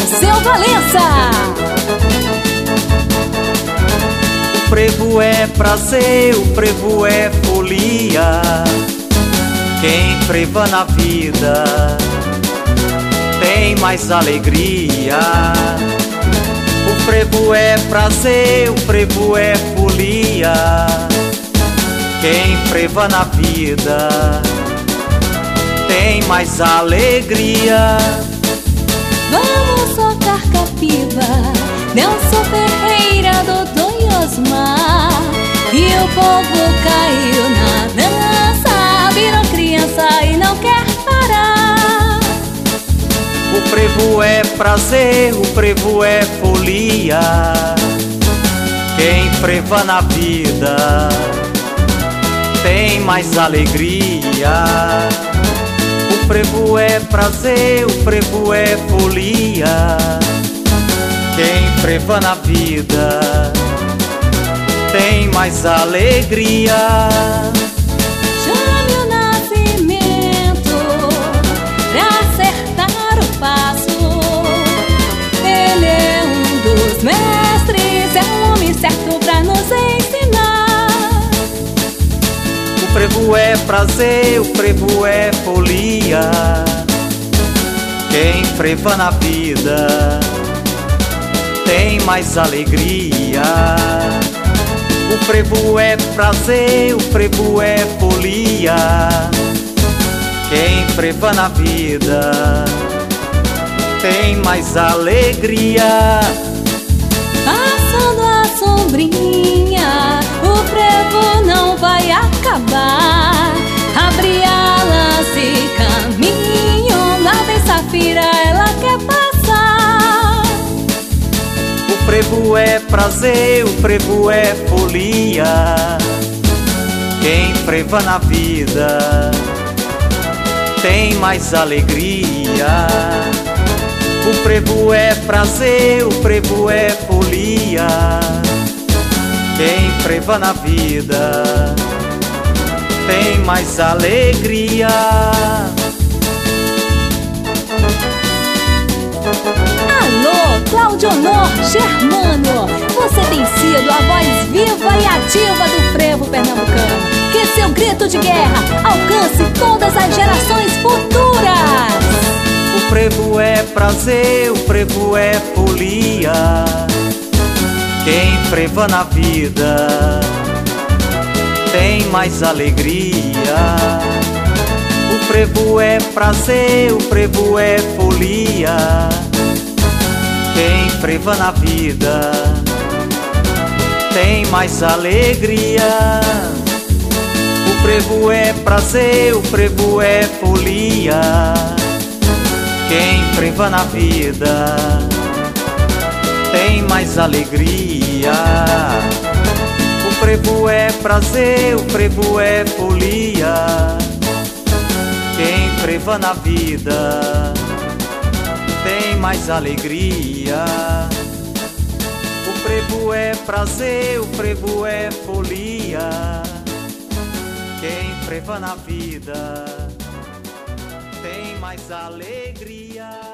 Seu Valença. O frevo é prazer, o frevo é folia. Quem freva na vida tem mais alegria. O frevo é prazer, o frevo é folia. Quem freva na vida tem mais alegria. Vamos socar capiva, Nelson Ferreira, Dodô e Osmar. E o povo caiu na dança, virou criança e não quer parar. O frevo é prazer, o frevo é folia. Quem freva na vida tem mais alegria. O frevo é prazer, o frevo é folia. Quem freva na vida tem mais alegria. Chame o Nascimento pra acertar o passo. Ele é um dos mestres, é o homem certo pra nos ensinar. O frevo é prazer, o frevo é folia. Quem freva na vida tem mais alegria. O frevo é prazer, o frevo é folia. Quem freva na vida tem mais alegria. Passando a sombrinha, o frevo não vai acabar. Abre alas e caminho, na vez Safira ela quer passar. O frevo é prazer, o frevo é folia. Quem freva na vida tem mais alegria. O frevo é prazer, o frevo é folia. Quem freva na vida tem mais alegria. Alô, Cláudio Honor Germano, você tem sido a voz viva e ativa do frevo pernambucano. Que seu grito de guerra alcance todas as gerações futuras. O frevo é prazer, o frevo é folia. Quem freva na vida tem mais alegria. O frevo é prazer, o frevo é folia. Quem freva na vida tem mais alegria. O frevo é prazer, o frevo é folia. Quem freva na vida tem mais alegria. O frevo é prazer, o frevo é folia. Quem freva na vida tem mais alegria. O frevo é prazer, o frevo é folia. Quem freva na vida tem mais alegria.